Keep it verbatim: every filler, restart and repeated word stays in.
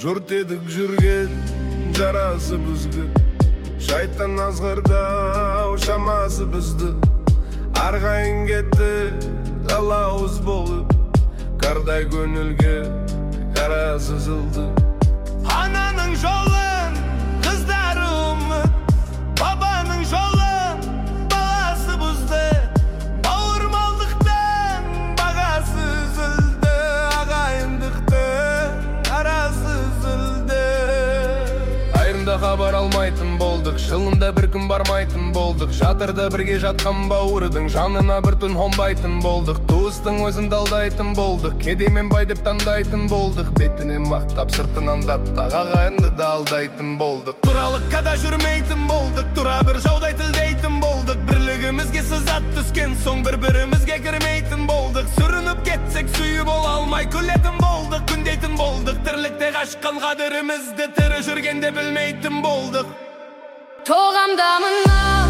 Жұрт едік жүрген жарасы бізге, шайтан азғырдау шамасы бізді. Арғайын кетті қалауыз болып, қардай көңілге қара сызылды. Ананың жолын қыздары ұмыт, бабаның жолын баласы бұзды. Бауырмалдықтың бағасы үзілді, ағайындықтың арасы үзілді. Айырында хабар алмайтын болдық, шылында бір күн бармайтын болдық. Жатырда бірге жатқан бауырдың жанына бір түн қонбайтын болдық. Туыстың өзін далдайтын болдық, кедеймен бай деп таңдайтын болдық. Бетінен мақтап сыртынан даттақ ағайынды да алдайтын болдық. Туралыққа да жүрмейтін болдық, тура бір жаудай тілдейтін болдық. Бірлігімізге сызат түскен соң бір-бірімізге кірмейтін болдық. Сүрініп кетсек сүйіп бола алмай күлетін болдық, күндейтін болдық. Тірлікте қашқан қадірімізді тірі жүргенде білмейтін болдық. Тоғамдамын